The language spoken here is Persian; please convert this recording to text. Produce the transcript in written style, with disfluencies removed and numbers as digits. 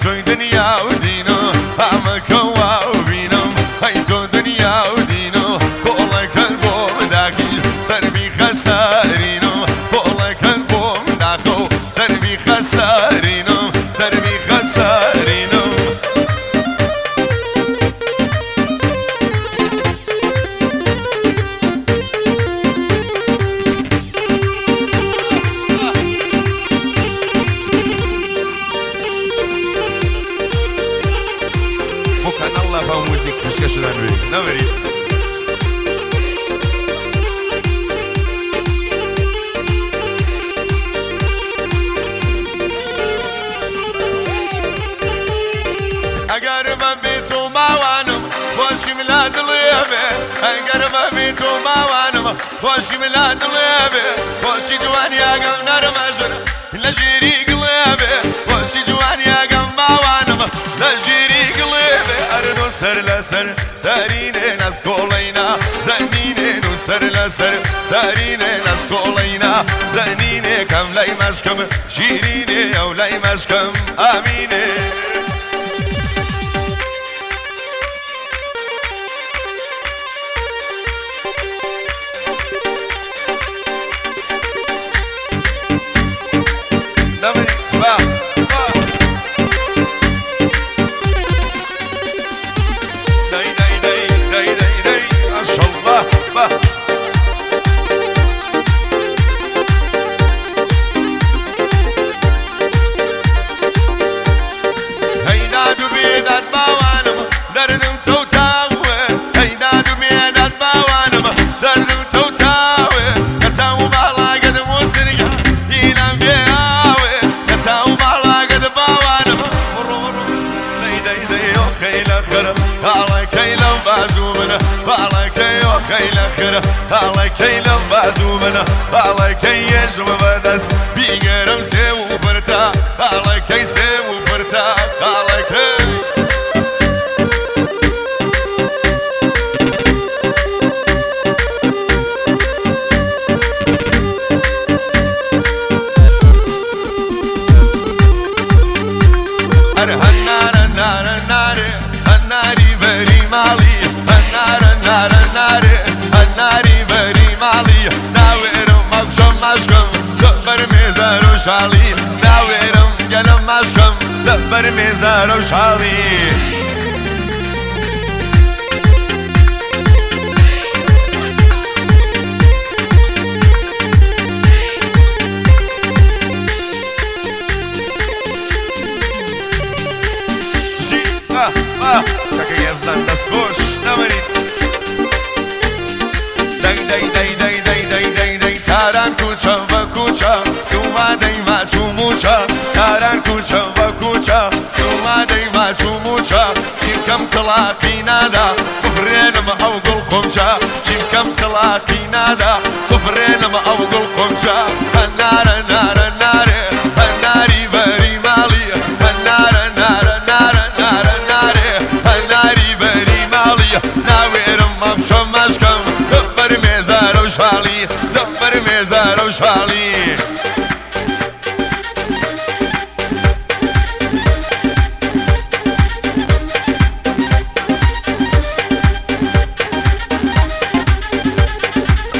توی دنیا و دینو همه کوا و بینم ای تو دنیا و دینو کل کلبم داخل سر بی خسارینو کل کلبم داخل سر بی خسارینو سر بی خسارینو ممكن الله فهم موزيك مش كاش نوريت اگر ما بیتو ماوانم خوشی ملاد لیبه اگر ما بیتو ماوانم خوشی ملاد لیبه خوشی جوانی اگم نرمجر لجیری قلیبه خوشی جوانی اگم ماوانم لجیری قلیبه اردو سر لسر سرینه ناس کولینا زنینه نو سر لسر سرینه ناس کولینا زنینه کم لای مشکم شیرینه او لای مشکم امینه الله كيلم بازومنا الله كي يجم بدس بيقرم سيو برتا الله كي سيو برتا الله كي النار النار النار الناري بري مالي النار النار النار الناري بري مالي ناويرم مقشم مشكم لبر ميزار وشالي ناويرم قلم مشكم لبر ميزار وشالي Taka jazda na zboż, na merit Daj, daj, daj, daj, daj, daj, daj, daj Taran kucha, wakucha Suma daj machu mucha Taran kucha, wakucha Suma daj machu mucha Chimkam talaqi nada Kufrinam au gul qumcha Chimkam talaqi nada Kufrinam au gul qumcha Nara, nara, nara Nari bari mali Nara, nara, nara ناويرم ممشم مشكم دبر ميزار وشالي دبر ميزار وشالي